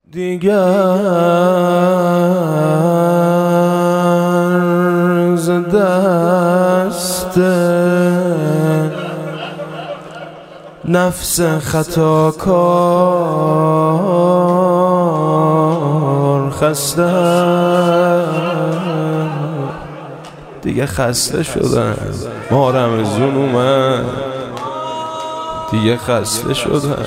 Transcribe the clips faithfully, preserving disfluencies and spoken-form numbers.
دیگر ز دست نفس خطاکار خسته، دیگه خسته شدم. ما رمضون اومد دیگه خسته شدم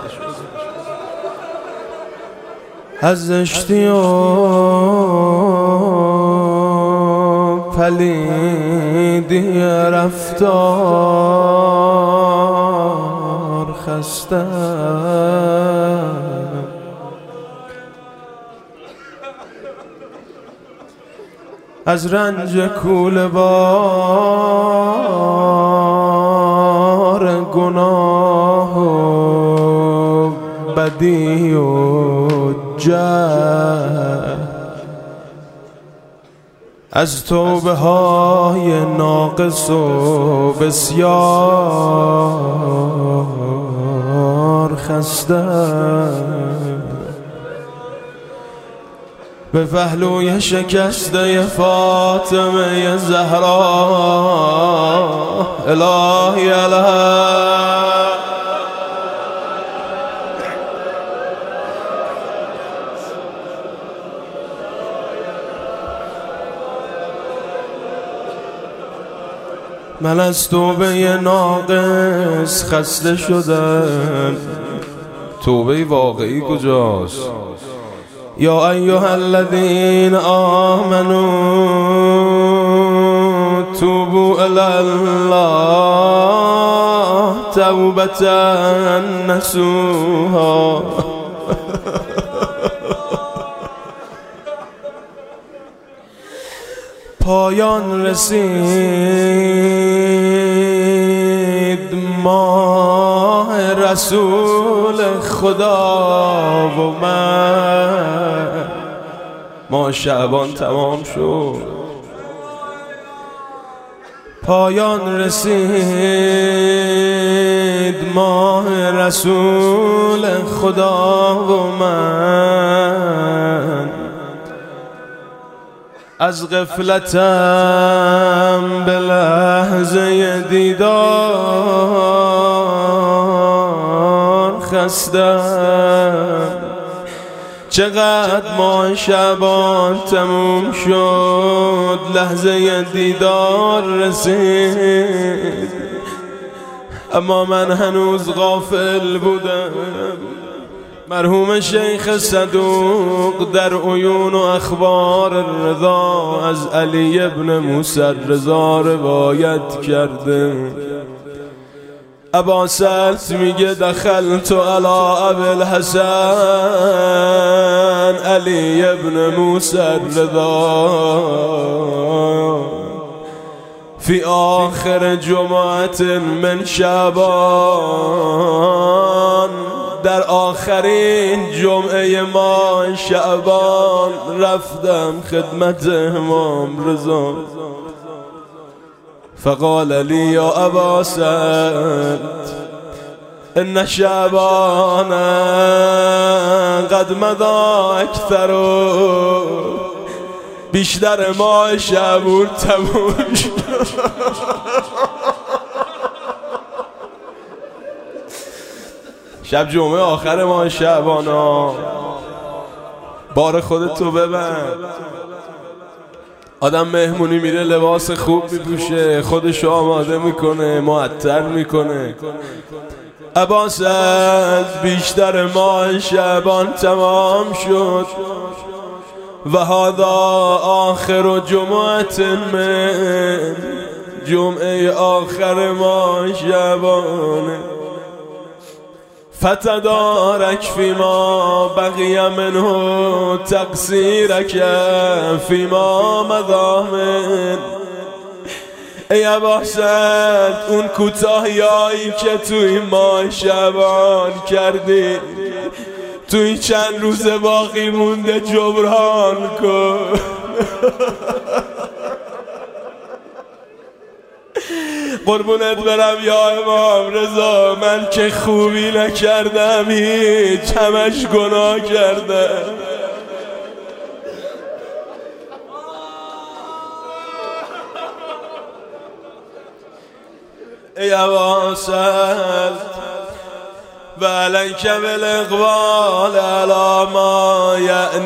از زشتی و پلیدی رفتار خسته، از رنج کوله بار گناه و بدی و جهل، از توبه های ناقص و بسیار خسته، به پهلوی شکسته فاطمه زهرا الهی الهی من از توبه ناقص خسته شدم. توبه واقعی کجاست؟ یا ایها الذین آمنوا توبوا الی الله توبة نصوحا. پایان رسید ماه رسول خدا و من، ماه شعبان تمام شد. پایان رسید ماه رسول خدا و من، از غفلتم به لحظه دیدار خستم. چقدر ماه شعبان تموم شد، لحظه دیدار رسید، اما من هنوز غافل بودم. مرحوم شیخ صدوق در عیون و اخبار الرضا از علی ابن موسی الرضا روایت کرده. ابا سلط میگه دخلت علی ابی الحسن علی ابن موسی الرضا فی آخر جمعت من شعبان، در آخرین جمعه ماه شعبان رفتم خدمت امام رضا. فقال لی یا ابا سعد ان شعبان قد مضى اکثر، بیشتر ماه شعبان تموم شد. شب جمعه آخر ماه شعبان ها، بار خودتو ببند. آدم مهمونی میره لباس خوب میپوشه، خودشو آماده میکنه، معطر میکنه. ابا سعد بیشتر ماه شعبان تمام شد و هذا آخر جمعت من، جمعه آخر ماه شعبانه. فتدارک فیما بقی منه تقصیرک فیما مضی من. ای ابا سعد اون کوتاهیایی که توی ماه شعبان کردی توی چند روز باقی مونده جبران کن. قربونت برم یا امام رضا، من که خوبی نکردم، هیچ همش گناه کردم. ای ابا سعد و علیک بالاقبال علی ما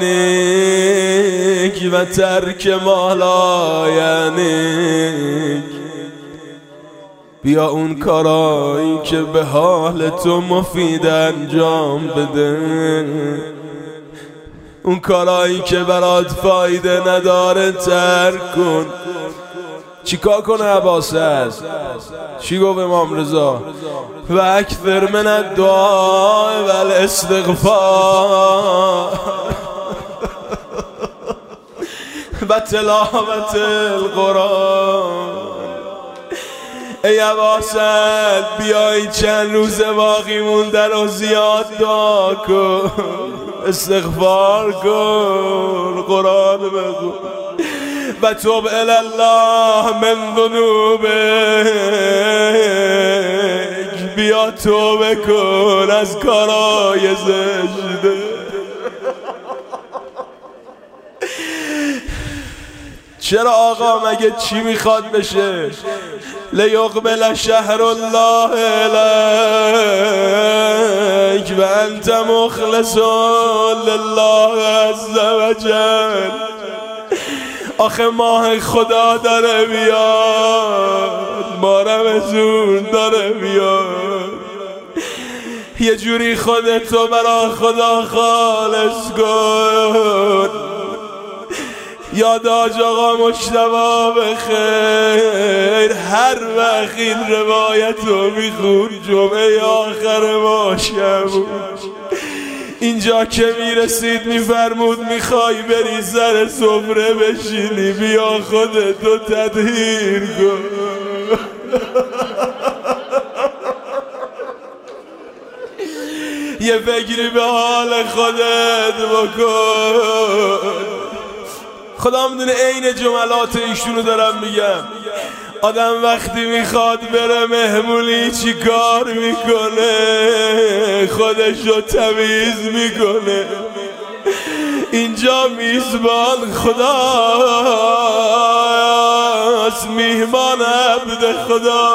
یعنیک و ترک ما لا یعنیک. بیا اون کارایی که به حال تو مفید انجام بده، اون کارایی که برات فایده نداره ترک کن. چیکار کنه ابا سعد؟ چی گفت امام رضا؟ و اکثر من الدعاء و الاستغفار و تلاوت القرآن. ای ابا سعد بیایی چند روز باقی مونده رو زیاد دعا کن، استغفار کن، قرآن بخون و توب الی الله من ذنوبک. بیا توبه کن از کارای زشت. چرا آقا مگه چی میخواد بشه؟ لیقبل شهر الله الیک و انت مخلص لله عز و جل. آخه ماه خدا داره بیاد، ماه رمضان داره بیاد، یه جوری خودتو برا خدا خالص کن. یاد حاج آقا مجتبی بخیر، هر وقت این روایت رو میخون جمعه آخر ما شب اینجا که میرسید میفرمود میخوای بری سر سفره بشینی، بیا خودتو تطهیر کن. یه فکری به حال خودت بکن. خدا میدونه عین جملات ایشونو دارم میگم. آدم وقتی میخواد بره مهمونی چی کار میکنه؟ خودشو تمیز میکنه. اینجا میزبان خداست، میهمان عبد خدا.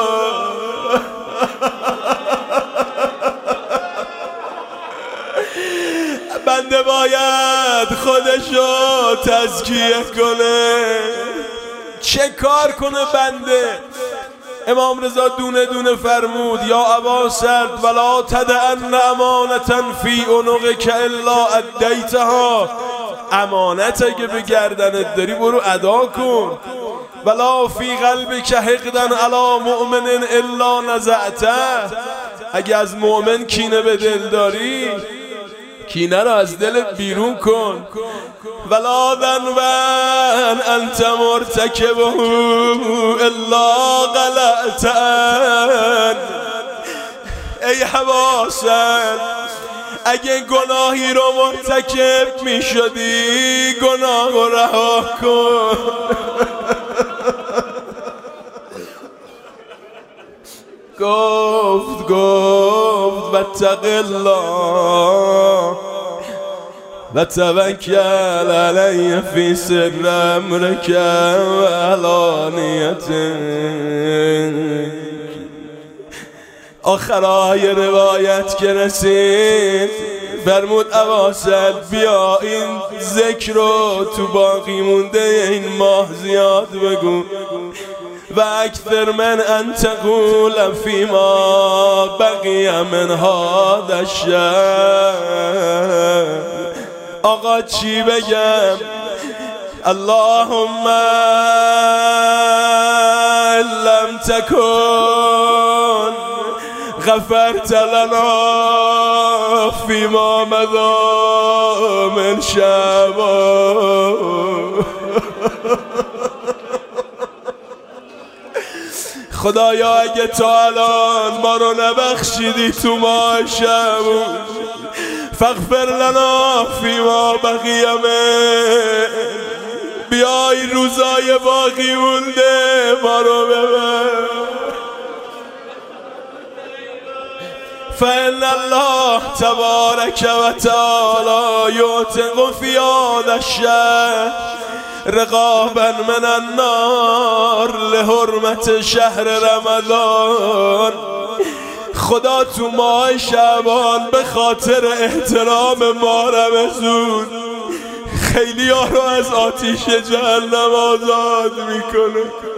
بنده باید خودشو تزکیه کنه. چه کار کنه بنده؟ امام رضا دونه دونه فرمود یا ابا سعد ولا تدعن امانتا فی عنقک الا ادیتها. امانت اگه به گردنت داری برو ادا کن. ولا فی قلبک حقدا علی مؤمن الا نزعته. اگه از مؤمن کینه به دل داری، کینه رو از دل بیرون کن. ولا ذنبا انت مرتکبه الا غلطن. ای ابا سعد اگه گناهی رو مرتکب می شدی گناه رو رها کن. گفت گفت واتق الله و توکل علی فی سر امرک و علانیتک. آخرای روایت که رسید فرمود ابا سعد بیا این ذکر رو تو باقی مونده این ماه زیاد بگو. و اکثر من ان تقول فیما بقی من هذا الشهر. آقا چی بگم؟ اللهم لم تکن غفرت لنا فیما مضى من شعبان. خدایا اگه تا الان ما رو نبخشیدی تو ماه شعبان، فاغفر لنا فیما بقی من. بیای روزای باقی مونده ما رو ببر. فإن الله تبارک و تعالی یعتق فی هذا الشهر رقابا من النار لحرمت شهر رمضان. خدا تو ماه شعبان به خاطر احترام ماه رمضان خیلی ها رو از آتیش جهنم آزاد میکنه.